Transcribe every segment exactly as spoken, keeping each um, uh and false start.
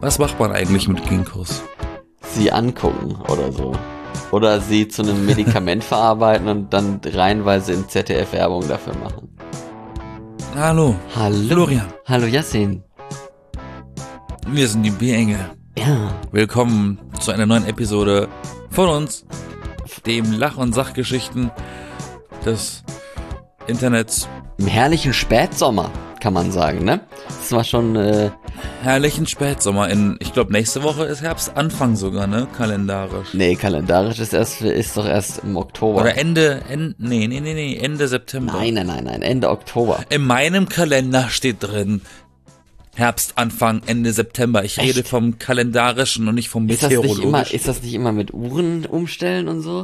Was macht man eigentlich mit Ginkgos? Sie angucken oder so. Oder sie zu einem Medikament verarbeiten und dann reihenweise in Z D F-Werbung dafür machen. Hallo. Hallo. Florian. Hallo Yassin. Wir sind die B-Engel. Ja. Willkommen zu einer neuen Episode von uns, dem Lach- und Sachgeschichten des Internets. Im herrlichen Spätsommer, kann man sagen, ne? Das war schon... Äh, herrlichen Spätsommer. In, ich glaube, nächste Woche ist Herbstanfang sogar, ne? Kalendarisch. Nee, kalendarisch ist erst ist doch erst im Oktober. Oder Ende, Ende, nee, nee, nee, nee, Ende September. Nein, nein, nein, nein, Ende Oktober. In meinem Kalender steht drin Herbstanfang, Ende September. Ich Echt? rede vom kalendarischen und nicht vom Ist das nicht meteorologischen. immer, ist das nicht immer mit Uhren umstellen und so?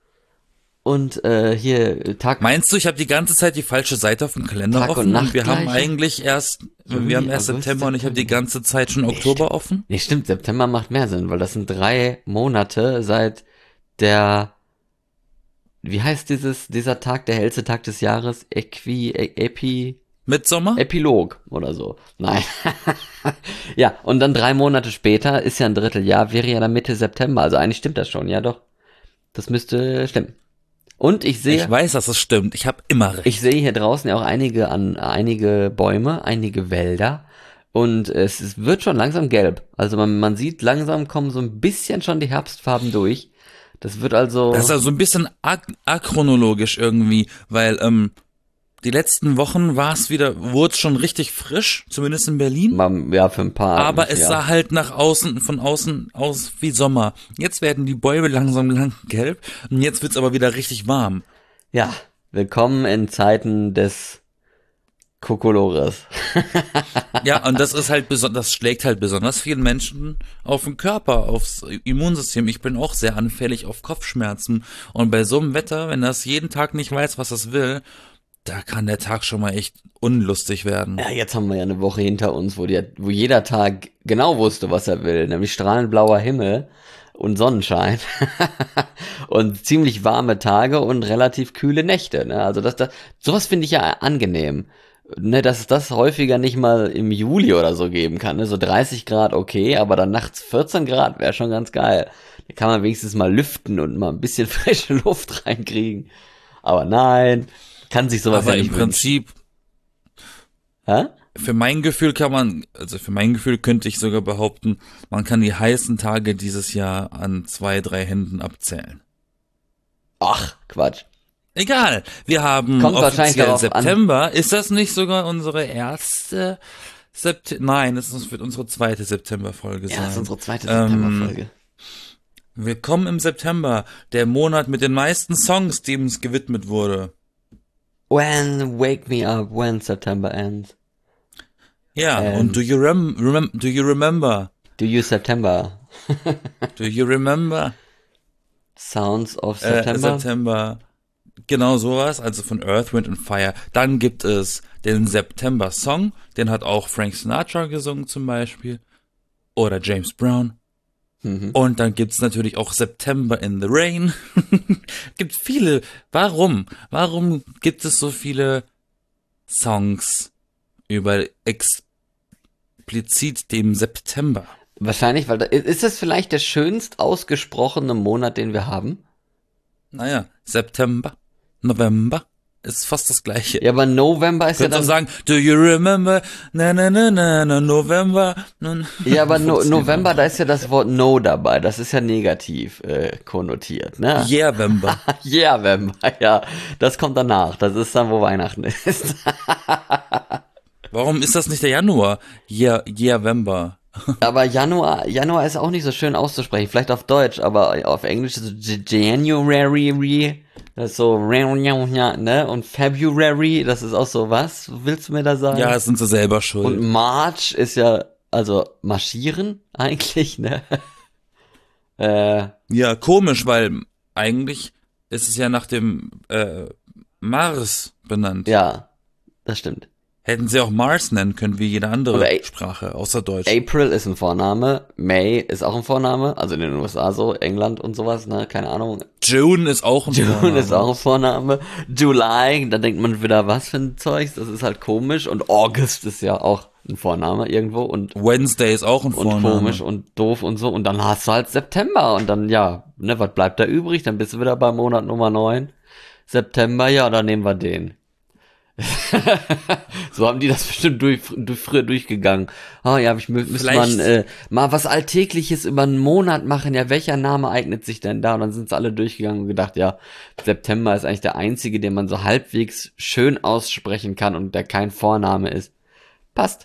Und äh, hier Tag... Meinst du, ich habe die ganze Zeit die falsche Seite auf dem Kalender Tag und offen? Nacht wir haben gleiche? eigentlich erst, Juli, wir haben erst August, September und ich habe die September. ganze Zeit schon Oktober offen. Nee, stimmt, September macht mehr Sinn, weil das sind drei Monate seit der... Wie heißt dieses dieser Tag, der hellste Tag des Jahres? Äqui... Ä- Epi... Mitsommer? Epilog oder so. Nein. Ja, und dann drei Monate später ist ja ein Dritteljahr, wäre ja dann Mitte September. Also eigentlich stimmt das schon, ja doch. Das müsste stimmen. Und ich sehe... Ich weiß, dass es stimmt. Ich habe immer recht. Ich sehe hier draußen ja auch einige an einige Bäume, einige Wälder und es, es wird schon langsam gelb. Also man, man sieht langsam kommen so ein bisschen schon die Herbstfarben durch. Das wird also Das ist also ein bisschen ak- achronologisch irgendwie, weil ähm, die letzten Wochen war es wieder, wurde es schon richtig frisch, zumindest in Berlin. mal, ja für ein paar. Aber es ja. sah halt nach außen, von außen aus wie Sommer. Jetzt werden die Bäume langsam lang gelb und jetzt wird's aber wieder richtig warm. Ja, willkommen in Zeiten des Kokolores. Ja, und das ist halt besonders, das schlägt halt besonders vielen Menschen auf den Körper, aufs Immunsystem. Ich bin auch sehr anfällig auf Kopfschmerzen. Und bei so einem Wetter, wenn das jeden Tag nicht weiß, was es will, da kann der Tag schon mal echt unlustig werden. Ja, jetzt haben wir ja eine Woche hinter uns, wo, die, wo jeder Tag genau wusste, was er will, nämlich strahlend blauer Himmel und Sonnenschein und ziemlich warme Tage und relativ kühle Nächte. Ne? Also das, das, sowas finde ich ja angenehm, ne, dass es das häufiger nicht mal im Juli oder so geben kann. Ne? So dreißig Grad okay, aber dann nachts vierzehn Grad wäre schon ganz geil. Da kann man wenigstens mal lüften und mal ein bisschen frische Luft reinkriegen. Aber nein, kann sich sowas Aber ja im nicht Prinzip, wünschen. Hä? für mein Gefühl kann man, also für mein Gefühl könnte ich sogar behaupten, man kann die heißen Tage dieses Jahr an zwei, drei Händen abzählen. Ach, Quatsch. Egal, wir haben Kommt wahrscheinlich offiziell darauf an. September. Ist das nicht sogar unsere erste September? Nein, es wird unsere zweite September-Folge Ja, sein. das ist unsere zweite Ähm, Septemberfolge. Willkommen im September, der Monat mit den meisten Songs, dem es gewidmet wurde. When wake me up when September ends. Ja, Ähm. und do you, rem remem do you remember? Do you September? Do you remember? Sounds of Äh, September? September. Genau sowas, also von Earth, Wind and Fire. Dann gibt es den September-Song, den hat auch Frank Sinatra gesungen zum Beispiel. Oder James Brown. Mhm. Und dann gibt's natürlich auch September in the Rain. Gibt viele. Warum? Warum gibt es so viele Songs über explizit dem September? Wahrscheinlich, weil da, ist das vielleicht der schönst ausgesprochene Monat, den wir haben? Naja, September, November ist fast das gleiche. Ja, aber November ist ja Könntest dann... auch sagen, do you remember, na na na na na November. Na, Ja, aber no, Funktioniert November, auch. da ist ja das Wort No dabei. Das ist ja negativ äh, konnotiert, ne? Yeah, November. Yeah, November, ja. Das kommt danach. Das ist dann, wo Weihnachten ist. Warum ist das nicht der Januar? Yeah, yeah, November. Aber Januar, Januar ist auch nicht so schön auszusprechen. Vielleicht auf Deutsch, aber auf Englisch ist so January, das ist so, ne? Und February, das ist auch so, was willst du mir da sagen? Ja, sind sie selber schuld. Und March ist ja, also marschieren eigentlich, ne? äh, Ja, komisch, weil eigentlich ist es ja nach dem äh, Mars benannt. ja, das stimmt. Hätten sie auch Mars nennen können, wie jede andere Oder A- Sprache, außer Deutsch. April ist ein Vorname, May ist auch ein Vorname, also in den U S A so, England und sowas, ne, keine Ahnung. June ist auch ein June Vorname. ist auch ein Vorname. July, da denkt man wieder, was für ein Zeugs, das ist halt komisch. Und August ist ja auch ein Vorname irgendwo und Wednesday ist auch ein und Vorname. komisch und doof und so. Und dann hast du halt September und dann, ja, ne, was bleibt da übrig? Dann bist du wieder bei Monat Nummer neun. September, ja, dann nehmen wir den. So haben die das bestimmt durch, durch früher durchgegangen. Ah ja, ich mü- müsste Vielleicht- man äh, mal was Alltägliches über einen Monat machen. Ja, welcher Name eignet sich denn da? Und dann sind sie alle durchgegangen und gedacht, ja, September ist eigentlich der einzige, den man so halbwegs schön aussprechen kann und der kein Vorname ist. Passt.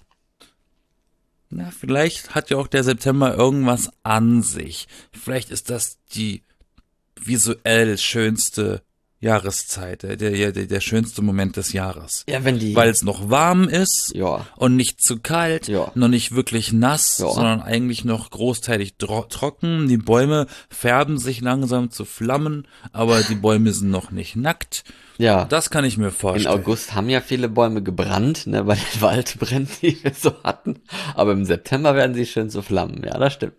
Na, vielleicht hat ja auch der September irgendwas an sich. Vielleicht ist das die visuell schönste Jahreszeit, der, der, der, der schönste Moment des Jahres. Ja, wenn die... Weil es noch warm ist Ja. und nicht zu kalt, Ja. noch nicht wirklich nass, Ja. sondern eigentlich noch großteilig dro- trocken. Die Bäume färben sich langsam zu Flammen, aber die Bäume sind noch nicht nackt. Ja. Das kann ich mir In vorstellen. August haben ja viele Bäume gebrannt, ne, bei den Waldbränden, die wir so hatten. Aber im September werden sie schön zu Flammen. Ja, das stimmt.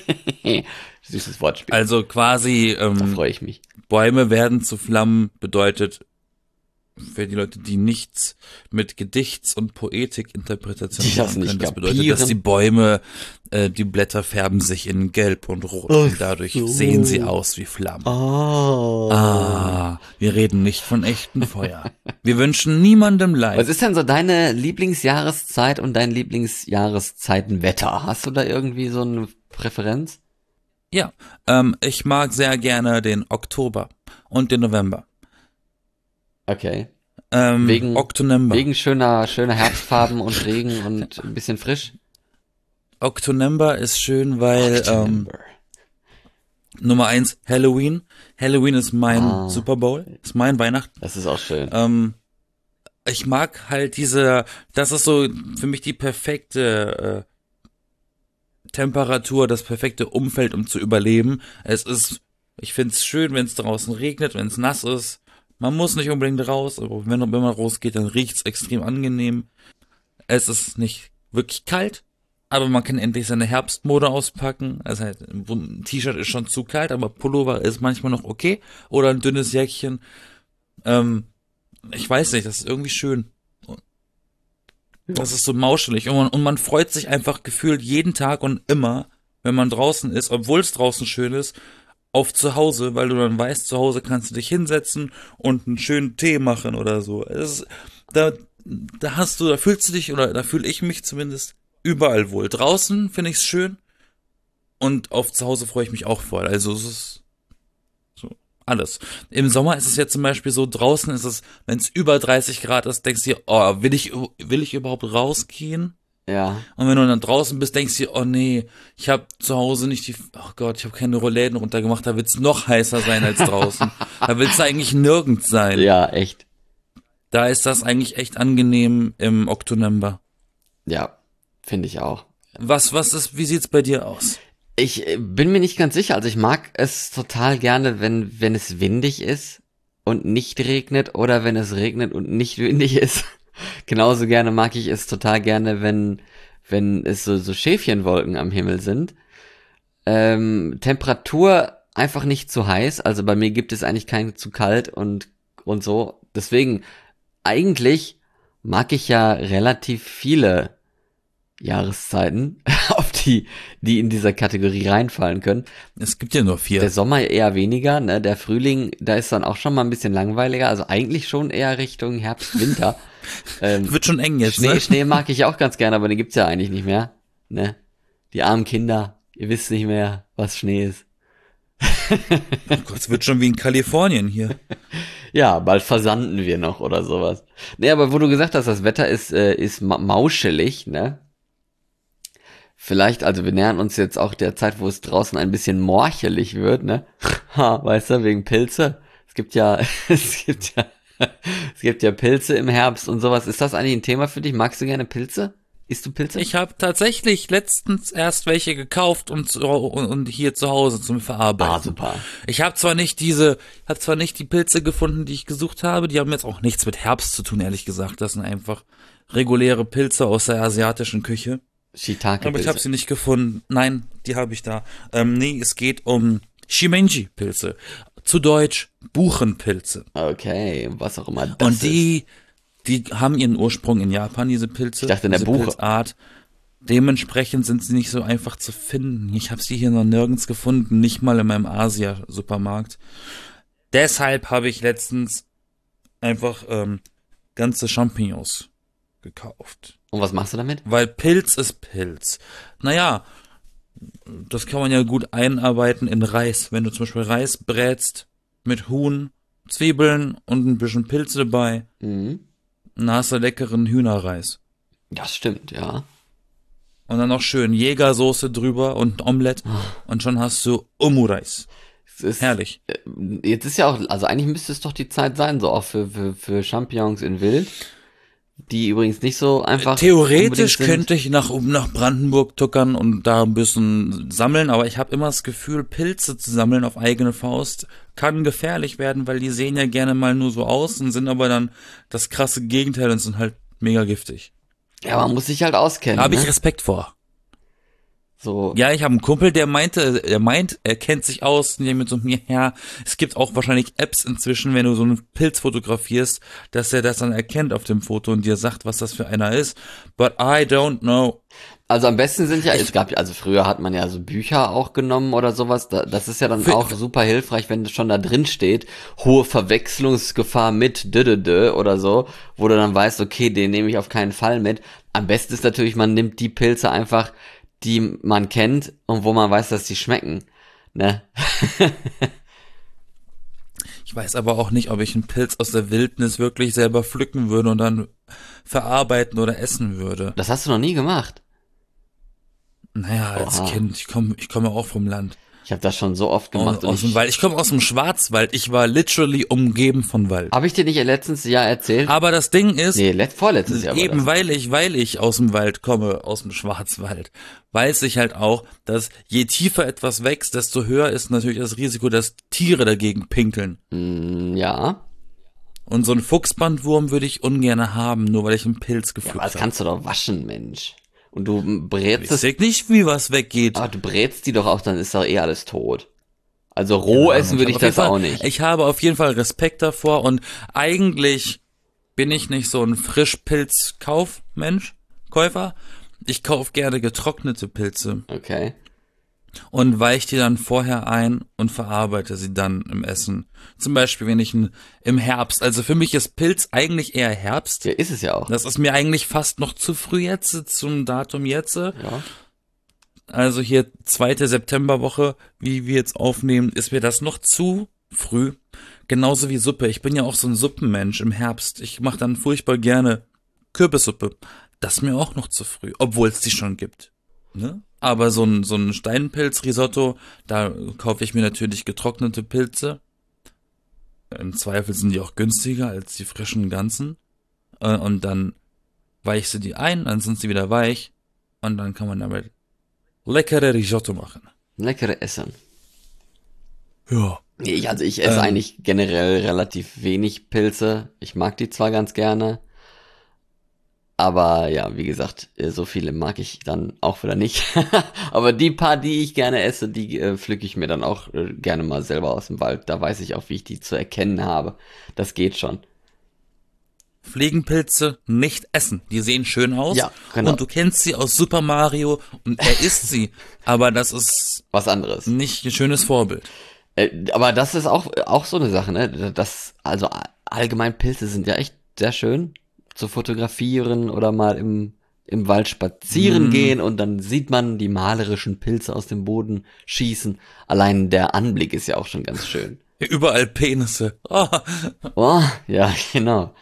Süßes Wortspiel. Also quasi Da ähm, freue ich mich. Bäume werden zu Flammen bedeutet für die Leute, die nichts mit Gedichts- und Poetikinterpretation Die das machen nicht können. Das bedeutet, kapieren. dass die Bäume, äh, die Blätter färben sich in Gelb und Rot Ach und dadurch so. sehen sie aus wie Flammen. Oh. Ah, wir reden nicht von echtem Feuer. Wir wünschen niemandem Was Leid. ist denn so deine Lieblingsjahreszeit und dein Lieblingsjahreszeitenwetter? Hast du da irgendwie so eine Präferenz? Ja, ähm, ich mag sehr gerne den Oktober und den November. Okay. Ähm, Wegen- Oktonember. Wegen schöner, schöner Herbstfarben und Regen und ein bisschen frisch? Oktonember ist schön, weil ähm, Oktober. Nummer eins, Halloween. Halloween ist mein Ah. Super Bowl, ist mein Weihnachten. Das ist auch schön. Ähm, ich mag halt diese, das ist so für mich die perfekte äh, Temperatur, das perfekte Umfeld, um zu überleben. Es ist, ich find's schön, wenn es draußen regnet, wenn es nass ist. Man muss nicht unbedingt raus, aber wenn, wenn man rausgeht, dann riecht's extrem angenehm. Es ist nicht wirklich kalt, aber man kann endlich seine Herbstmode auspacken. Also halt, ein T-Shirt ist schon zu kalt, aber Pullover ist manchmal noch okay. Oder ein dünnes Jäckchen. Ähm, ich weiß nicht, das ist irgendwie schön. Das ist so mauschelig. Und man, und man freut sich einfach gefühlt jeden Tag und immer, wenn man draußen ist, obwohl es draußen schön ist, auf zu Hause, weil du dann weißt, zu Hause kannst du dich hinsetzen und einen schönen Tee machen oder so. Es ist, da, da hast du, da fühlst du dich, oder da fühle ich mich zumindest überall wohl. Draußen finde ich es schön und auf zu Hause freue ich mich auch voll. Also es ist so alles. Im Sommer ist es jetzt zum Beispiel so, draußen ist es, wenn es über dreißig Grad ist, denkst du dir, oh, will ich, will ich überhaupt rausgehen? Ja. Und wenn du dann draußen bist, denkst du dir, oh nee, ich habe zu Hause nicht die, oh Gott, ich habe keine Rollläden runtergemacht, da wird's noch heißer sein als draußen. Da willst du eigentlich nirgends sein. Ja, echt. Da ist das eigentlich echt angenehm im Oktober. Ja, finde ich auch. Was, was ist, wie sieht's bei dir aus? Ich äh, bin mir nicht ganz sicher. Also ich mag es total gerne, wenn, wenn es windig ist und nicht regnet oder wenn es regnet und nicht windig ist. Genauso gerne mag ich es total gerne, wenn, wenn es so, so Schäfchenwolken am Himmel sind. Ähm, Temperatur einfach nicht zu heiß. Also bei mir gibt es eigentlich kein zu kalt und, und so. Deswegen, eigentlich mag ich ja relativ viele Jahreszeiten, auf die, die in dieser Kategorie reinfallen können. Es gibt ja nur vier. Der Sommer eher weniger, ne? Der Frühling, da ist dann auch schon mal ein bisschen langweiliger. Also eigentlich schon eher Richtung Herbst, Winter. ähm, Wird schon eng jetzt, Schnee, ne? Schnee mag ich auch ganz gerne, aber den gibt's ja eigentlich nicht mehr. Ne? Die armen Kinder, ihr wisst nicht mehr, was Schnee ist. Oh Gott, es wird schon wie in Kalifornien hier. Ja, bald versanden wir noch oder sowas. Nee, aber wo du gesagt hast, das Wetter ist, äh, ist ma mauschelig, ne? Vielleicht, also wir nähern uns jetzt auch der Zeit, wo es draußen ein bisschen morchelig wird, ne? Ha, weißt du, wegen Pilze. Es gibt ja, es gibt ja, es gibt ja Pilze im Herbst und sowas. Ist das eigentlich ein Thema für dich? Magst du gerne Pilze? Isst du Pilze? Ich habe tatsächlich letztens erst welche gekauft und, zu- und, und hier zu Hause zum Verarbeiten. Ah, super. Ich habe zwar nicht diese, habe zwar nicht die Pilze gefunden, die ich gesucht habe, die haben jetzt auch nichts mit Herbst zu tun, ehrlich gesagt. Das sind einfach reguläre Pilze aus der asiatischen Küche. Shiitake-Pilze. Aber ich habe sie nicht gefunden. Nein, die habe ich da. Ähm, nee, es geht um Shimenji-Pilze. Zu Deutsch Buchenpilze. Okay, was auch immer das Und die, Die haben ihren Ursprung in Japan, diese Pilze. Ich dachte in der diese Buche. Pilzart. Dementsprechend sind sie nicht so einfach zu finden. Ich habe sie hier noch nirgends gefunden, nicht mal in meinem Asia-Supermarkt. Deshalb habe ich letztens einfach ähm, ganze Champignons gekauft. Und was machst du damit? Weil Pilz ist Pilz. Naja, das kann man ja gut einarbeiten in Reis. Wenn du zum Beispiel Reis brätst mit Huhn, Zwiebeln und ein bisschen Pilze dabei, Mhm. dann hast du leckeren Hühnerreis. Das stimmt, ja. Und dann noch schön Jägersoße drüber und ein Omelett und schon hast du Omureis. Es ist, Herrlich. äh, Jetzt ist ja auch, also eigentlich müsste es doch die Zeit sein, so auch für, für, für Champignons in Wild, die übrigens nicht so einfach Theoretisch unbedingt sind. könnte ich nach oben nach Brandenburg tuckern und da ein bisschen sammeln, aber ich habe immer das Gefühl, Pilze zu sammeln auf eigene Faust kann gefährlich werden, weil die sehen ja gerne mal nur so aus und sind aber dann das krasse Gegenteil und sind halt mega giftig. Ja, man muss sich halt auskennen. Habe ich ne? Respekt vor. So, Ja, ich habe einen Kumpel, der meinte, er meint, er kennt sich aus, und der mit so mir, ja, es gibt auch wahrscheinlich Apps inzwischen, wenn du so einen Pilz fotografierst, dass er das dann erkennt auf dem Foto und dir sagt, was das für einer ist. But I don't know. also am besten sind ja, es gab, also früher hat man ja so Bücher auch genommen oder sowas. Da, das ist ja dann Für- auch super hilfreich, wenn schon da drin steht, hohe Verwechslungsgefahr mit Dödödö oder so, wo du dann weißt, okay, den nehme ich auf keinen Fall mit. Am besten ist natürlich, man nimmt die Pilze einfach, die man kennt und wo man weiß, dass die schmecken. Ne? Ich weiß aber auch nicht, ob ich einen Pilz aus der Wildnis wirklich selber pflücken würde und dann verarbeiten oder essen würde. Das hast du noch nie gemacht. Naja, als Oha. Kind, ich komme ich komme auch vom Land. Ich habe das schon so oft gemacht. Aus, und aus dem ich, Wald. Ich komme aus dem Schwarzwald. Ich war literally umgeben von Wald. Habe ich dir nicht letztens Jahr erzählt? Aber das Ding ist, Nee, let, vorletztes Jahr war eben das. weil ich, weil ich aus dem Wald komme, aus dem Schwarzwald, weiß ich halt auch, dass je tiefer etwas wächst, desto höher ist natürlich das Risiko, dass Tiere dagegen pinkeln. Mm, ja. Und so einen Fuchsbandwurm würde ich ungern haben, nur weil ich einen Pilz Ja, gepflückt aber das habe. kannst du doch waschen, Mensch. Und du brätst Ich es, sag nicht, wie was weggeht. aber du brätst die doch auch, dann ist doch eh alles tot. Also roh essen würde ich habe das auf jeden auch Fall- nicht. Ich habe auf jeden Fall Respekt davor und eigentlich bin ich nicht so ein Frischpilz-Kaufmensch, Käufer. Ich kaufe gerne getrocknete Pilze Okay. und weiche die dann vorher ein und verarbeite sie dann im Essen. Zum Beispiel, wenn ich ein, im Herbst, also für mich ist Pilz eigentlich eher Herbst. Ja, ist es ja auch. Das ist mir eigentlich fast noch zu früh jetzt, zum Datum jetzt. Ja. Also hier zweite Septemberwoche, wie wir jetzt aufnehmen, ist mir das noch zu früh. Genauso wie Suppe. Ich bin ja auch so ein Suppenmensch im Herbst. Ich mache dann furchtbar gerne Kürbissuppe. Das ist mir auch noch zu früh, obwohl es die schon gibt. Ne? Aber so ein, so ein Steinpilz-Risotto, da kaufe ich mir natürlich getrocknete Pilze. Im Zweifel sind die auch günstiger als die frischen Ganzen. Äh, Und dann weichst du die ein, dann sind sie wieder weich. Und dann kann man damit leckere Risotto machen. Leckere Essen. Ja. Nee, ich, also ich esse Ähm. eigentlich generell relativ wenig Pilze. Ich mag die zwar ganz gerne. Aber ja, wie gesagt, äh, so viele mag ich dann auch wieder nicht. Aber die paar, die ich gerne esse, die äh, pflücke ich mir dann auch äh, gerne mal selber aus dem Wald. Da weiß ich auch, wie ich die zu erkennen habe. Das geht schon. Fliegenpilze nicht essen. Die sehen schön aus. Ja, genau. Und du kennst sie aus Super Mario und er isst sie. Aber das ist Was anderes. nicht ein schönes Vorbild. Äh, aber das ist auch, auch so eine Sache, ne? Das, also a- allgemein Pilze sind ja echt sehr schön zu fotografieren oder mal im, im Wald spazieren Mhm. gehen und dann sieht man die malerischen Pilze aus dem Boden schießen. Allein der Anblick ist ja auch schon ganz schön. Überall Penisse. Oh, Oh, ja, genau.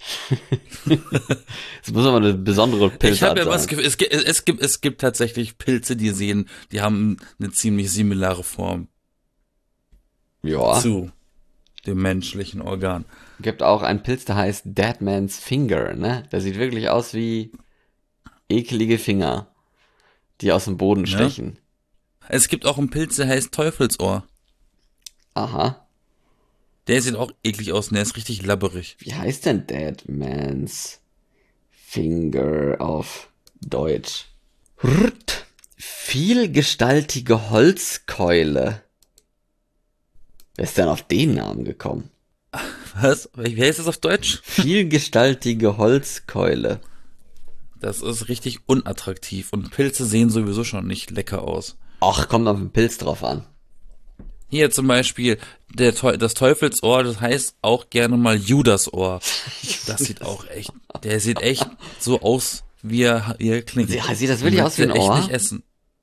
Es muss aber eine besondere ich Pilzart habe ja sein. was Gefühl, es gibt, es gibt, es gibt tatsächlich Pilze, die sehen, die haben eine ziemlich similare Form Ja, zu dem menschlichen Organ. gibt auch einen Pilz, der heißt Dead Man's Finger, ne? Der sieht wirklich aus wie eklige Finger, die aus dem Boden Ja. stechen. Es gibt auch einen Pilz, der heißt Teufelsohr. Aha. Der sieht auch eklig aus und der ist richtig labberig. Wie heißt denn Dead Man's Finger auf Deutsch? Rrt. Vielgestaltige Holzkeule. Wer ist denn auf den Namen gekommen? Was? Wie heißt das auf Deutsch? Vielgestaltige Holzkeule. Das ist richtig unattraktiv und Pilze sehen sowieso schon nicht lecker aus. Ach, kommt auf den Pilz drauf an. Hier zum Beispiel der Teu das Teufelsohr, das heißt auch gerne mal Judasohr. Das sieht auch echt, der sieht echt so aus, wie er, wie er klingt. Ja, sieht das wirklich aus wie ein echt Ohr? nicht essen.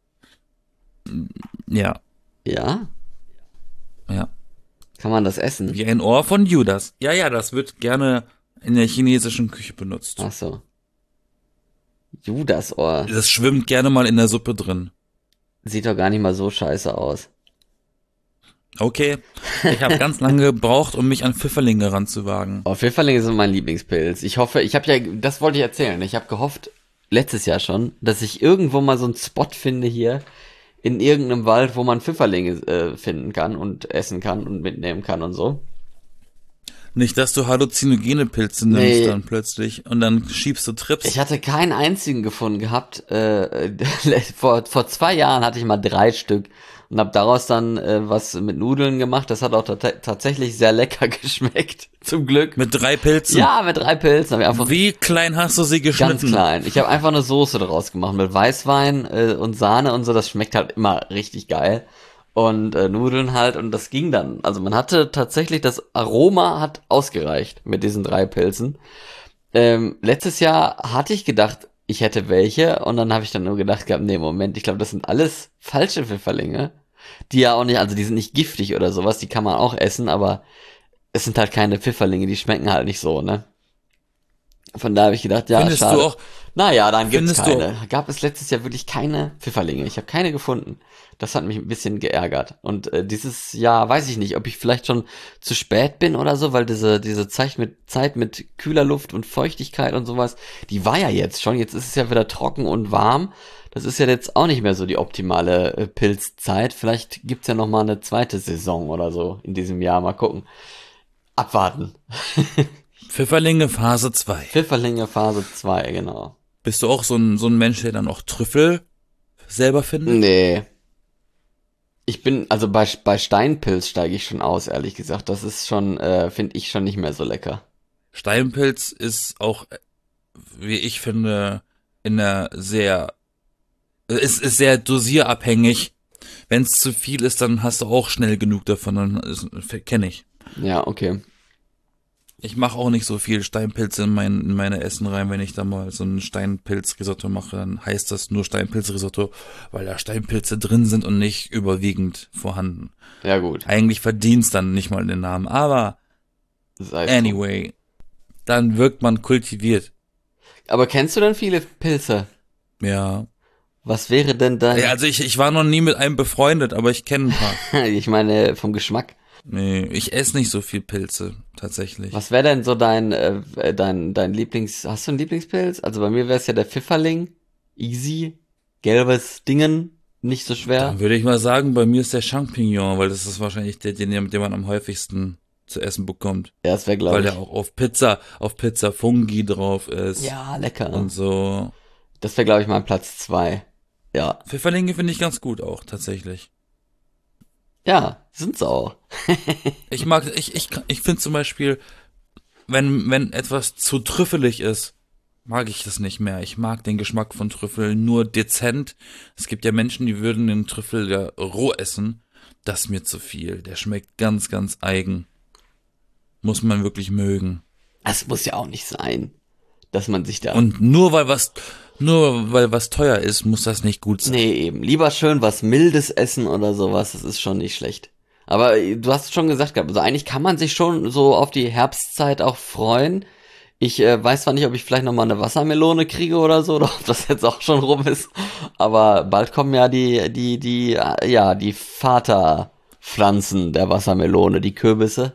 Ja, Ja? ja. Kann man das essen? Wie ein Ohr von Judas. Ja, ja, das wird gerne in der chinesischen Küche benutzt. Ach so. Judasohr. Das schwimmt gerne mal in der Suppe drin. Sieht doch gar nicht mal so scheiße aus. Okay, ich habe ganz lange gebraucht, um mich an Pfifferlinge ranzuwagen. Oh, Pfifferlinge sind mein Lieblingspilz. Ich hoffe, ich habe ja, das wollte ich erzählen. Ich habe gehofft, letztes Jahr schon, dass ich irgendwo mal so einen Spot finde hier in irgendeinem Wald, wo man Pfifferlinge äh, finden kann und essen kann und mitnehmen kann und so. Nicht, dass du halluzinogene Pilze nimmst Nee. dann plötzlich und dann schiebst du Trips. Ich hatte keinen einzigen gefunden gehabt. Äh, vor, vor zwei Jahren hatte ich mal drei Stück und habe daraus dann äh, was mit Nudeln gemacht. Das hat auch tat- tatsächlich sehr lecker geschmeckt, zum Glück. Mit drei Pilzen? Ja, mit drei Pilzen. Hab ich einfach Wie klein hast du sie ganz geschnitten? klein. Ich habe einfach eine Soße daraus gemacht mit Weißwein äh, und Sahne und so. Das schmeckt halt immer richtig geil. Und äh, Nudeln halt und das ging dann. Also man hatte tatsächlich, das Aroma hat ausgereicht mit diesen drei Pilzen. Ähm, letztes Jahr hatte ich gedacht, ich hätte welche und dann habe ich dann nur gedacht gehabt, nee, Moment, ich glaube, das sind alles falsche Pfifferlinge. Die ja auch nicht, also die sind nicht giftig oder sowas, die kann man auch essen, aber es sind halt keine Pfifferlinge, die schmecken halt nicht so, ne? Von da habe ich gedacht, ja, Findest schade. du auch, Naja, dann gibt's Findest du- keine. Gab es letztes Jahr wirklich keine Pfifferlinge. Ich habe keine gefunden. Das hat mich ein bisschen geärgert. Und äh, dieses Jahr weiß ich nicht, ob ich vielleicht schon zu spät bin oder so, weil diese diese Zeit mit Zeit mit kühler Luft und Feuchtigkeit und sowas, die war ja jetzt schon. Jetzt ist es ja wieder trocken und warm. Das ist ja jetzt auch nicht mehr so die optimale äh, Pilzzeit. Vielleicht gibt's ja noch mal eine zweite Saison oder so in diesem Jahr. Mal gucken. Abwarten. Pfifferlinge Phase zwei. Pfifferlinge Phase zwei, genau. Bist du auch so ein, so ein Mensch, der dann auch Trüffel selber findet? Nee. Ich bin, also bei, bei Steinpilz steige ich schon aus, ehrlich gesagt. Das ist schon, äh, finde ich schon nicht mehr so lecker. Steinpilz ist auch, wie ich finde, in einer sehr, es ist sehr dosierabhängig. Wenn es zu viel ist, dann hast du auch schnell genug davon, dann kenne ich. Ja, okay. Ich mache auch nicht so viel Steinpilze in, mein, in meine Essen rein, wenn ich da mal so ein Steinpilzrisotto mache, dann heißt das nur Steinpilzrisotto, weil da Steinpilze drin sind und nicht überwiegend vorhanden. Ja, gut. Eigentlich verdienst dann nicht mal den Namen, aber Sei es drum. anyway, dann wirkt man kultiviert. Aber kennst du denn viele Pilze? Ja. Was wäre denn dein, Ja, also ich, ich war noch nie mit einem befreundet, aber ich kenne ein paar. ich meine, vom Geschmack. Nee, ich esse nicht so viel Pilze, tatsächlich. Was wäre denn so dein, äh, dein, dein Lieblings, hast du einen Lieblingspilz? Also bei mir wäre es ja der Pfifferling. Easy. Gelbes Dingen. Nicht so schwer. Dann würde ich mal sagen, bei mir ist der Champignon, weil das ist wahrscheinlich der, den, den man am häufigsten zu essen bekommt. Ja, das wäre, glaube Weil ich. der auch auf Pizza, auf Pizza Fungi drauf ist. Ja, lecker. Und so. Das wäre, glaube ich, mein Platz zwei. Ja. Pfifferlinge finde ich ganz gut auch, tatsächlich. Ja, sind's auch. Ich mag, ich, ich, ich finde zum Beispiel, wenn, wenn etwas zu trüffelig ist, mag ich das nicht mehr. Ich mag den Geschmack von Trüffel nur dezent. Es gibt ja Menschen, die würden den Trüffel ja roh essen. Das ist mir zu viel. Der schmeckt ganz, ganz eigen. Muss man wirklich mögen. Das muss ja auch nicht sein, dass man sich da... Und nur weil was, nur weil was teuer ist, muss das nicht gut sein. Nee, eben. Lieber schön was Mildes essen oder sowas, das ist schon nicht schlecht. Aber äh, du hast schon gesagt gehabt, also eigentlich kann man sich schon so auf die Herbstzeit auch freuen. Ich äh, weiß zwar nicht, ob ich vielleicht noch mal eine Wassermelone kriege oder so, oder ob das jetzt auch schon rum ist. Aber bald kommen ja die, die, die, äh, ja, die Vaterpflanzen der Wassermelone, die Kürbisse.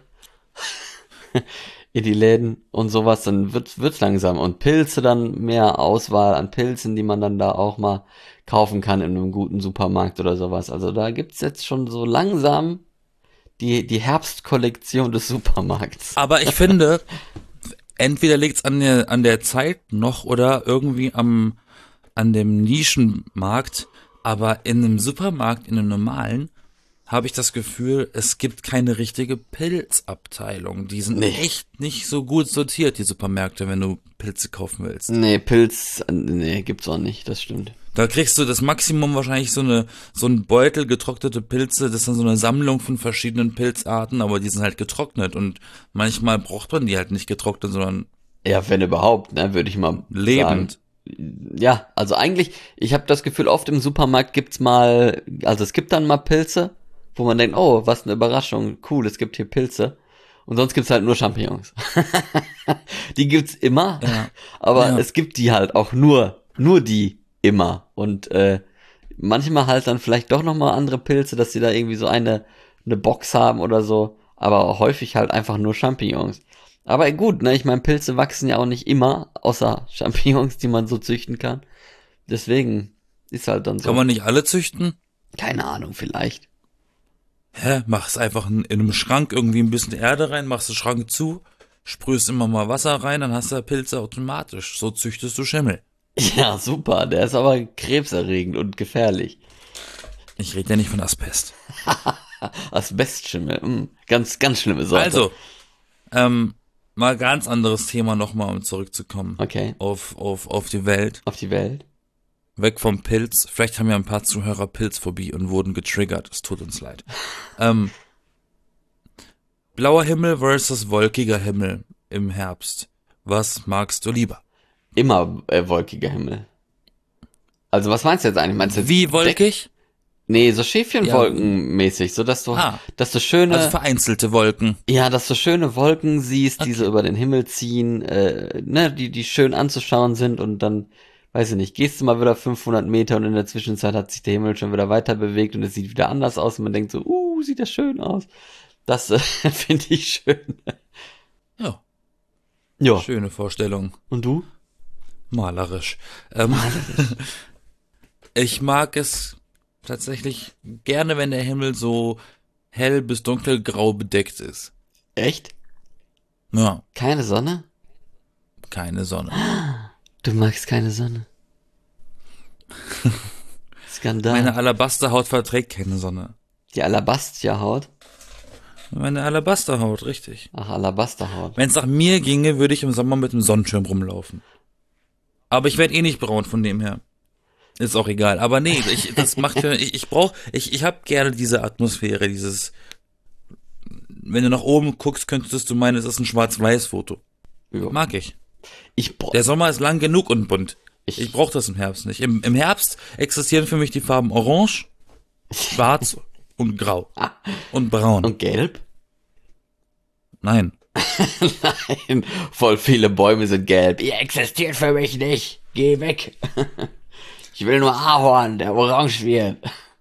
In die Läden und sowas, dann wird's, wird's langsam. Und Pilze dann, mehr Auswahl an Pilzen, die man dann da auch mal kaufen kann in einem guten Supermarkt oder sowas. Also da gibt's jetzt schon so langsam die, die Herbstkollektion des Supermarkts. Aber ich finde, entweder liegt's an der, an der Zeit noch oder irgendwie am, an dem Nischenmarkt, aber in einem Supermarkt, in einem normalen, habe ich das Gefühl, es gibt keine richtige Pilzabteilung. Die sind Nee. echt nicht so gut sortiert, die Supermärkte, wenn du Pilze kaufen willst. Nee, Pilz, nee, gibt's auch nicht, das stimmt. Da kriegst du das Maximum wahrscheinlich so eine so ein Beutel getrocknete Pilze, das ist dann so eine Sammlung von verschiedenen Pilzarten, aber die sind halt getrocknet und manchmal braucht man die halt nicht getrocknet, sondern Ja, wenn überhaupt, ne, würde ich mal lebend. sagen. Ja, also eigentlich, ich habe das Gefühl, oft im Supermarkt gibt's mal, also es gibt dann mal Pilze, wo man denkt, oh, was eine Überraschung, cool, es gibt hier Pilze. Und sonst gibt's halt nur Champignons. Die gibt's immer, Ja. aber Ja. es gibt die halt auch nur, nur die immer. Und äh, manchmal halt dann vielleicht doch nochmal andere Pilze, dass sie da irgendwie so eine, eine Box haben oder so. Aber häufig halt einfach nur Champignons. Aber gut, ne, ich meine, Pilze wachsen ja auch nicht immer, außer Champignons, die man so züchten kann. Deswegen ist halt dann so. Kann man nicht alle züchten? Keine Ahnung, vielleicht. Hä? Mach's einfach in, in einem Schrank irgendwie ein bisschen Erde rein, machst den Schrank zu, sprühst immer mal Wasser rein, dann hast du Pilze automatisch. So züchtest du Schimmel. Ja, super, der ist aber krebserregend und gefährlich. Ich rede ja nicht von Asbest. Asbestschimmel, mh, ganz, ganz schlimme Sorte. Also, ähm, mal ganz anderes Thema nochmal, um zurückzukommen. Okay, Auf, auf, auf die Welt. auf die Welt. Weg vom Pilz. Vielleicht haben ja ein paar Zuhörer Pilzphobie und wurden getriggert. Es tut uns leid. ähm, blauer Himmel versus wolkiger Himmel im Herbst. Was magst du lieber? Immer äh, wolkiger Himmel. Also was meinst du jetzt eigentlich? Meinst du jetzt Wie wolkig? Nee, so Schäfchenwolkenmäßig, so dass du, Ah. dass du schöne, Also vereinzelte Wolken. ja, dass du schöne Wolken siehst, die Okay. so über den Himmel ziehen, äh, ne, die, die schön anzuschauen sind und dann, weiß ich nicht, gehst du mal wieder fünfhundert Meter und in der Zwischenzeit hat sich der Himmel schon wieder weiter bewegt und es sieht wieder anders aus und man denkt so, uh, sieht das schön aus. Das äh, finde ich schön. Ja, Ja, schöne Vorstellung. und du? Malerisch. Ähm, ich mag es tatsächlich gerne, wenn der Himmel so hell bis dunkelgrau bedeckt ist. Echt? Ja, Keine Sonne? keine Sonne. Du magst keine Sonne. Skandal. Meine Alabasterhaut verträgt keine Sonne. Die Alabastia-Haut? Meine Alabasterhaut, richtig. Ach, Alabasterhaut. Wenn es nach mir ginge, würde ich im Sommer mit einem Sonnenschirm rumlaufen. Aber ich werde eh nicht braun von dem her. Ist auch egal. Aber nee, ich, das macht für, ich, ich brauch, ich, ich hab gerne diese Atmosphäre, dieses, wenn du nach oben guckst, könntest du meinen, es ist ein Schwarz-Weiß-Foto. Ja. Mag ich. Ich, bra- Der Sommer ist lang genug und bunt. Ich- Ich brauche das im Herbst nicht. Im, Im Herbst existieren für mich die Farben Orange, Schwarz und Grau. Und Braun. und gelb? Nein. Nein, voll viele Bäume sind gelb. Ihr existiert für mich nicht. Geh weg. Ich will nur Ahorn, der orange wird.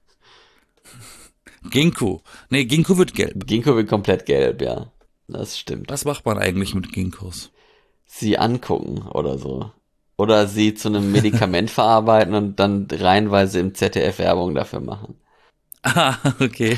Ginkgo. Nee, Ginkgo wird gelb. Ginkgo wird komplett gelb, ja. Das stimmt. Was macht man eigentlich mit Ginkgos? Sie angucken oder so. Oder sie zu einem Medikament verarbeiten und dann reihenweise im Z D F Werbung dafür machen. Ah, okay.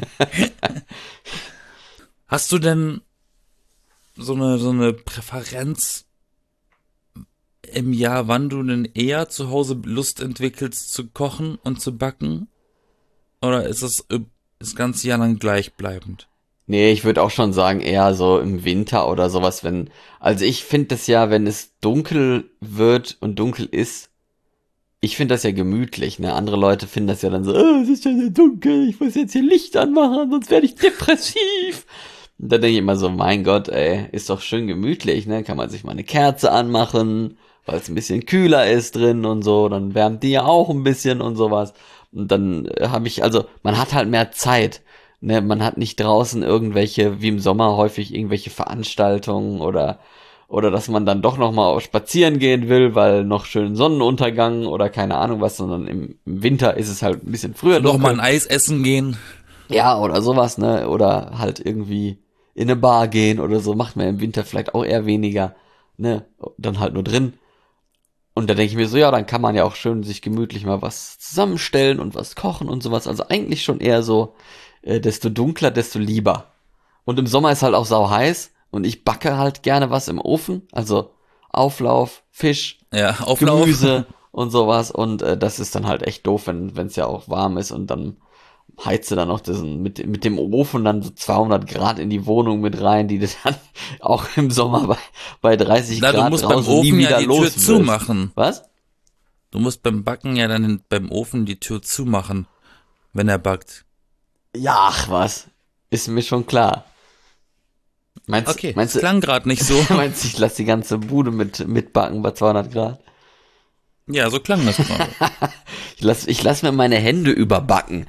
Hast du denn so eine, so eine Präferenz im Jahr, wann du denn eher zu Hause Lust entwickelst zu kochen und zu backen? Oder ist es äh, das ganze Jahr lang gleichbleibend? Nee, ich würde auch schon sagen, eher so im Winter oder sowas, wenn, also ich finde das ja, wenn es dunkel wird und dunkel ist, ich finde das ja gemütlich, ne? Andere Leute finden das ja dann so, oh, es ist ja sehr dunkel, ich muss jetzt hier Licht anmachen, sonst werde ich depressiv. Und da denke ich immer so, mein Gott, ey, ist doch schön gemütlich, ne? Kann man sich mal eine Kerze anmachen, weil es ein bisschen kühler ist drin und so, dann wärmt die ja auch ein bisschen und sowas. Und dann äh, habe ich, also man hat halt mehr Zeit. Ne, man hat nicht draußen irgendwelche, wie im Sommer häufig irgendwelche Veranstaltungen oder oder dass man dann doch noch mal spazieren gehen will, weil noch schön Sonnenuntergang oder keine Ahnung was, sondern im, im Winter ist es halt ein bisschen früher Noch mal dunkel. ein Eis essen gehen? Ja, oder sowas, ne, oder halt irgendwie in eine Bar gehen oder so, macht man im Winter vielleicht auch eher weniger, ne, dann halt nur drin. Und da denke ich mir so, ja, dann kann man ja auch schön sich gemütlich mal was zusammenstellen und was kochen und sowas. Also eigentlich schon eher so, äh, desto dunkler, desto lieber. Und im Sommer ist halt auch sau heiß und ich backe halt gerne was im Ofen. Also Auflauf, Fisch, Ja, Auflauf. Gemüse und sowas. Und äh, das ist dann halt echt doof, wenn es ja auch warm ist und dann heizt du dann noch diesen, mit, mit dem Ofen dann so zweihundert Grad in die Wohnung mit rein, die du dann auch im Sommer bei, bei dreißig Na, Grad du musst beim draußen nie Ofen wieder ja die los Tür wirst. zumachen. Was? Du musst beim Backen ja dann in, beim Ofen die Tür zumachen, wenn er backt. Ja, ach was. Ist mir schon klar. Meinst, Okay, meinst das du, klang gerade nicht so. meinst du, ich lass die ganze Bude mit, mitbacken bei zweihundert Grad? Ja, so klang das gerade. Ich lass, ich lass mir meine Hände überbacken.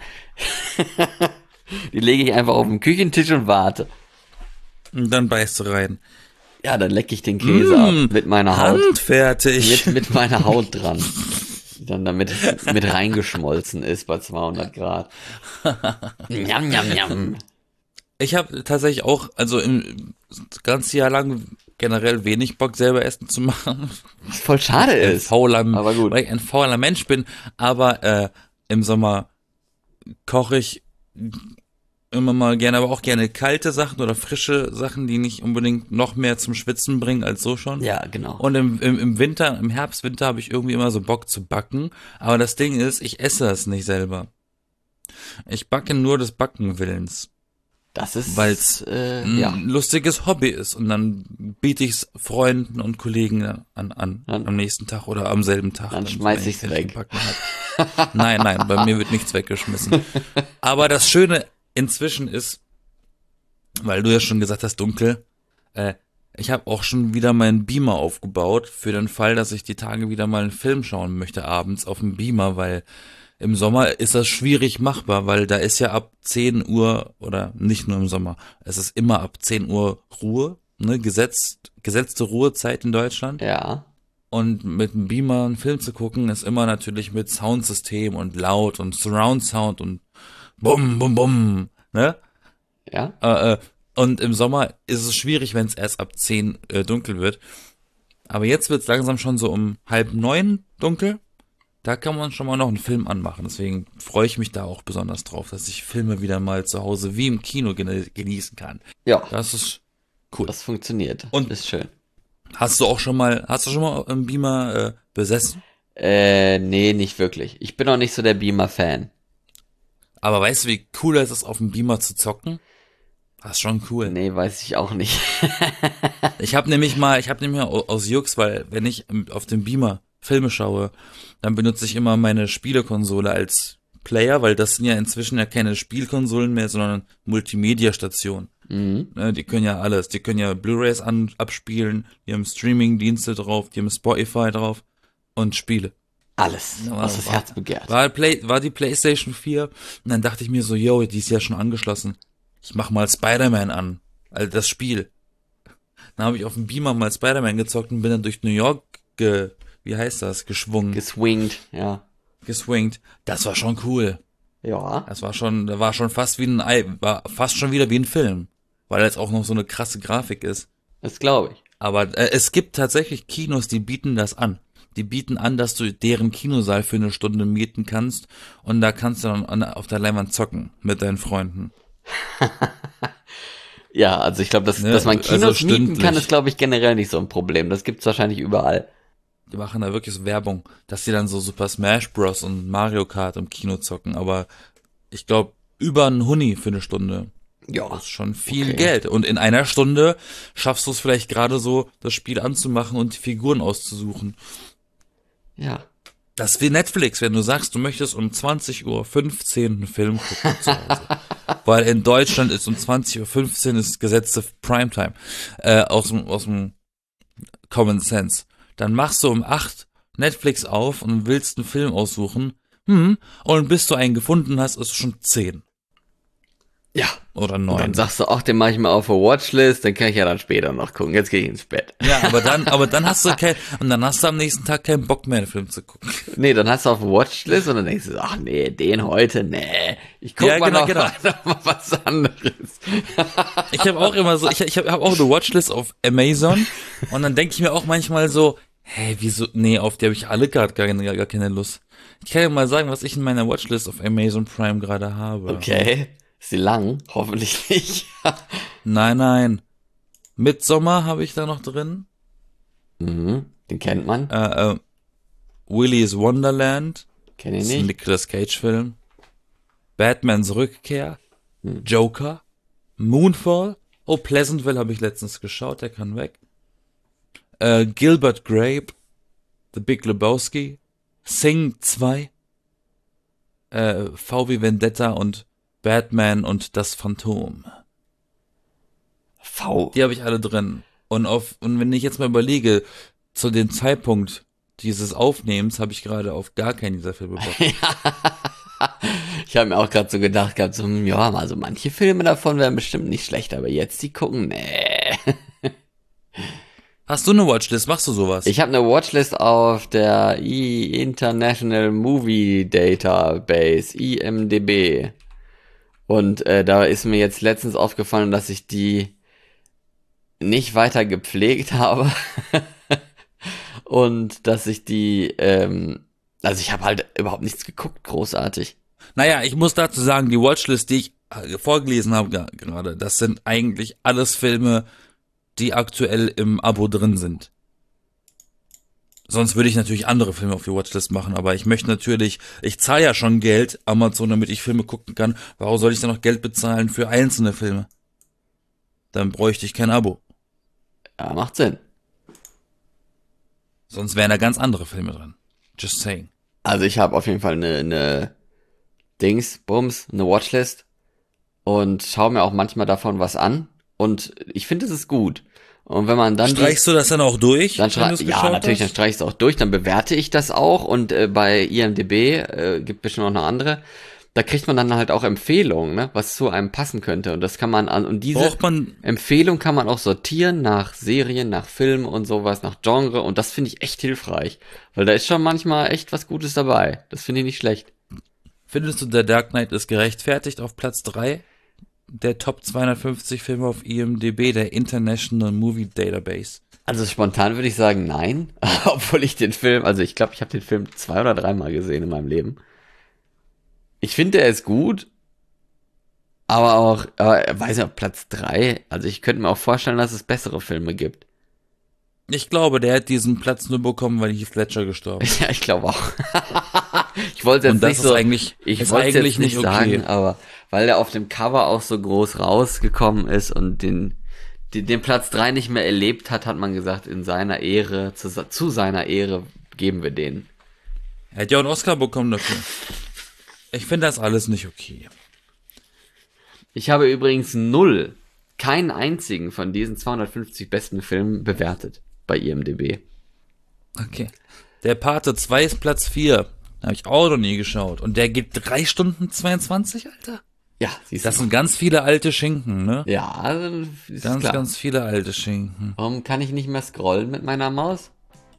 Die lege ich einfach auf den Küchentisch und warte. Und dann beißt du rein. Ja, dann lecke ich den Käse Mmh, ab mit meiner Haut. Handfertig. Mit, mit meiner Haut dran. Die dann damit mit reingeschmolzen ist bei zweihundert Grad. Njam, njam, njam. Ich habe tatsächlich auch, also im das ganze Jahr lang generell wenig Bock, selber Essen zu machen. Was voll schade Ein ist. fauler, Aber gut. Weil ich ein fauler Mensch bin. Aber äh, im Sommer koche ich immer mal gerne, aber auch gerne kalte Sachen oder frische Sachen, die nicht unbedingt noch mehr zum Schwitzen bringen als so schon. Ja, genau. Und im, im, im Winter, im Herbst, Winter habe ich irgendwie immer so Bock zu backen. Aber das Ding ist, ich esse es nicht selber. Ich backe nur des Backenwillens. Das ist, Weil's äh, ein ja. lustiges Hobby ist. Und dann biete ich es Freunden und Kollegen an, an Dann- am nächsten Tag oder am selben Tag. Dann wenn schmeiß man ich's fertig weg. gebacken hat. Nein, nein, bei mir wird nichts weggeschmissen. Aber das Schöne inzwischen ist, weil du ja schon gesagt hast, dunkel, äh, ich habe auch schon wieder meinen Beamer aufgebaut für den Fall, dass ich die Tage wieder mal einen Film schauen möchte abends auf dem Beamer, weil im Sommer ist das schwierig machbar, weil da ist ja ab zehn Uhr, oder nicht nur im Sommer, es ist immer ab zehn Uhr Ruhe, ne, gesetzt, gesetzte Ruhezeit in Deutschland. Ja. Und mit dem Beamer einen Film zu gucken, ist immer natürlich mit Soundsystem und laut und Surround Sound und bum, bum, bum, ne? Ja. Äh, äh, und im Sommer ist es schwierig, wenn es erst ab zehn äh, dunkel wird. Aber jetzt wird es langsam schon so um halb neun dunkel. Da kann man schon mal noch einen Film anmachen. Deswegen freue ich mich da auch besonders drauf, dass ich Filme wieder mal zu Hause wie im Kino gene- genießen kann. Ja. Das ist cool. Das funktioniert. Und- ist schön. Hast du auch schon mal, hast du schon mal einen Beamer äh, besessen? Äh, nee, nicht wirklich. Ich bin auch nicht so der Beamer-Fan. Aber weißt du, wie cool es ist, auf dem Beamer zu zocken? Das ist schon cool. Nee, weiß ich auch nicht. Ich habe nämlich mal, ich habe nämlich mal aus Jux, weil wenn ich auf dem Beamer Filme schaue, dann benutze ich immer meine Spielekonsole als Player, weil das sind ja inzwischen ja keine Spielkonsolen mehr, sondern Multimedia-Stationen. Mhm. Ne, die können ja alles, die können ja Blu-rays an, abspielen, die haben Streaming-Dienste drauf, die haben Spotify drauf und Spiele. Alles, Ja, was das war- Herz begehrt. War, Play, war die PlayStation vier und dann dachte ich mir so, yo, die ist ja schon angeschlossen. Ich mach mal Spider-Man an, also das Spiel. Dann habe ich auf dem Beamer mal Spider-Man gezockt und bin dann durch New York ge, wie heißt das, geschwungen, Geswingt, ja. geswingt. Das war schon cool. Ja. Das war schon, da war schon fast wie ein, Ei- war fast schon wieder wie ein Film, weil jetzt auch noch so eine krasse Grafik ist. Das glaube ich. Aber äh, es gibt tatsächlich Kinos, die bieten das an. Die bieten an, dass du deren Kinosaal für eine Stunde mieten kannst und da kannst du dann an, auf der Leinwand zocken mit deinen Freunden. Ja, also ich glaube, dass, Ne, dass man also Kinos mieten stündlich. kann, ist, glaube ich, generell nicht so ein Problem. Das gibt's wahrscheinlich überall. Die machen da wirklich so Werbung, dass die dann so Super Smash Bros. Und Mario Kart im Kino zocken, aber ich glaube, über einen Huni für eine Stunde. Ja. Das ist schon viel Okay. Geld. Und in einer Stunde schaffst du es vielleicht gerade so, das Spiel anzumachen und die Figuren auszusuchen. Ja. Das ist wie Netflix, wenn du sagst, du möchtest um zwanzig Uhr fünfzehn einen Film gucken zu Hause. Weil in Deutschland ist um zwanzig Uhr fünfzehn ist gesetzte Primetime. Äh, aus dem, aus dem Common Sense. Dann machst du um acht Netflix auf und willst einen Film aussuchen. Hm, und bis du einen gefunden hast, ist es schon zehn. Ja. Oder Und dann neun. sagst du, ach, den mache ich mal auf der Watchlist, dann kann ich ja dann später noch gucken. Jetzt gehe ich ins Bett. Ja, aber dann, aber dann hast du kein, und dann hast du am nächsten Tag keinen Bock mehr, den Film zu gucken. Nee, dann hast du auf der Watchlist und dann denkst du, ach nee, den heute, nee. Ich guck Ja, mal genau, noch, genau. noch mal was anderes. Ich habe auch immer so, ich, ich habe hab auch eine Watchlist auf Amazon und dann denke ich mir auch manchmal so, hey, wieso, nee, auf die habe ich alle gerade gar, gar, gar keine Lust. Ich kann ja mal sagen, was ich in meiner Watchlist auf Amazon Prime gerade habe. Okay. Ist sie lang? Hoffentlich nicht. Nein, nein. Midsommar habe ich da noch drin. Mhm. Den kennt man. Äh, äh, Willy's Wonderland. Kenn Das ich ist ein nicht. Nicolas Cage Film. Batmans Rückkehr, hm. Joker, Moonfall, oh, Pleasantville habe ich letztens geschaut, der kann weg. Äh, Gilbert Grape, The Big Lebowski, Sing zwei, äh, V wie Vendetta und Batman und das Phantom. V. Die habe ich alle drin. Und auf und wenn ich jetzt mal überlege, zu dem Zeitpunkt dieses Aufnehmens habe ich gerade auf gar keinen dieser Filme Bock. Ich habe mir auch gerade so gedacht gehabt, so, ja, also manche Filme davon wären bestimmt nicht schlecht, aber jetzt die gucken, nee. Hast du eine Watchlist? Machst du sowas? Ich habe eine Watchlist auf der International Movie Database, I M D B. Und äh, da ist mir jetzt letztens aufgefallen, dass ich die nicht weiter gepflegt habe. Und dass ich die, ähm, also ich habe halt überhaupt nichts geguckt, großartig. Naja, ich muss dazu sagen, die Watchlist, die ich vorgelesen habe gerade, das sind eigentlich alles Filme, die aktuell im Abo drin sind. Sonst würde ich natürlich andere Filme auf die Watchlist machen, aber ich möchte natürlich, ich zahle ja schon Geld, Amazon, damit ich Filme gucken kann. Warum soll ich dann noch Geld bezahlen für einzelne Filme? Dann bräuchte ich kein Abo. Ja, macht Sinn. Sonst wären da ganz andere Filme drin. Just saying. Also ich habe auf jeden Fall eine, eine Dings, Bums, eine Watchlist und schaue mir auch manchmal davon was an und ich finde, es ist gut. Und wenn man dann streichst die, du das dann auch durch? Dann schrei- ja, natürlich, hast? Dann streiche ich es auch durch, dann bewerte ich das auch und äh, bei I M D B äh, gibt bestimmt auch noch andere. Da kriegt man dann halt auch Empfehlungen, ne, was zu einem passen könnte und das kann man an und diese man Empfehlung kann man auch sortieren nach Serien, nach Filmen und sowas, nach Genre und das finde ich echt hilfreich, weil da ist schon manchmal echt was Gutes dabei. Das finde ich nicht schlecht. Findest du, der Dark Knight ist gerechtfertigt auf Platz drei der Top zweihundertfünfzig Filme auf I M D B, der International Movie Database? Also spontan würde ich sagen nein, obwohl ich den Film, also ich glaube, ich habe den Film zwei oder dreimal gesehen in meinem Leben. Ich finde, er ist gut, aber auch, aber weiß nicht, Platz drei, also ich könnte mir auch vorstellen, dass es bessere Filme gibt. Ich glaube, der hat diesen Platz nur bekommen, weil Heath Ledger gestorben ist. Ja, ich glaube auch. Ich wollte jetzt Und das nicht ist so, eigentlich, ich ist wollte eigentlich jetzt nicht nicht sagen, okay. aber weil der auf dem Cover auch so groß rausgekommen ist und den, den, den Platz drei nicht mehr erlebt hat, hat man gesagt, in seiner Ehre, zu, zu seiner Ehre geben wir den. Er hat ja auch einen Oscar bekommen dafür. Ich finde das alles nicht okay. Ich habe übrigens null, keinen einzigen von diesen zweihundertfünfzig besten Filmen bewertet bei I M D B. Okay. Der Pate zwei ist Platz vier. Habe ich auch noch nie geschaut. Und der geht drei Stunden zweiundzwanzig, Alter? Ja, siehst du. Das sind ganz viele alte Schinken, ne? Ja, ist ganz, klar. ganz viele alte Schinken. Warum kann ich nicht mehr scrollen mit meiner Maus?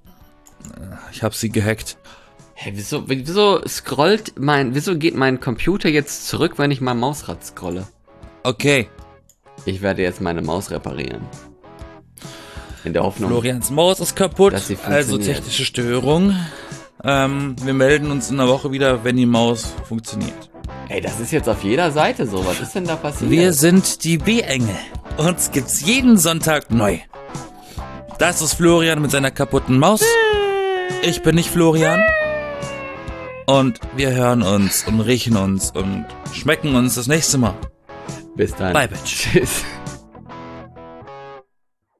Ich habe sie gehackt. Hä, wieso, wieso scrollt mein, wieso geht mein Computer jetzt zurück, wenn ich mein Mausrad scrolle? Okay. Ich werde jetzt meine Maus reparieren. In der Hoffnung. Florians Maus ist kaputt, dass sie also technische Störung. Ähm, wir melden uns in einer Woche wieder, wenn die Maus funktioniert. Ey, das ist jetzt auf jeder Seite so. Was ist denn da passiert? Wir sind die B-Engel. Uns gibt's jeden Sonntag neu. Das ist Florian mit seiner kaputten Maus. Ich bin nicht Florian. Und wir hören uns und riechen uns und schmecken uns das nächste Mal. Bis dann. Bye, Bitch. Tschüss.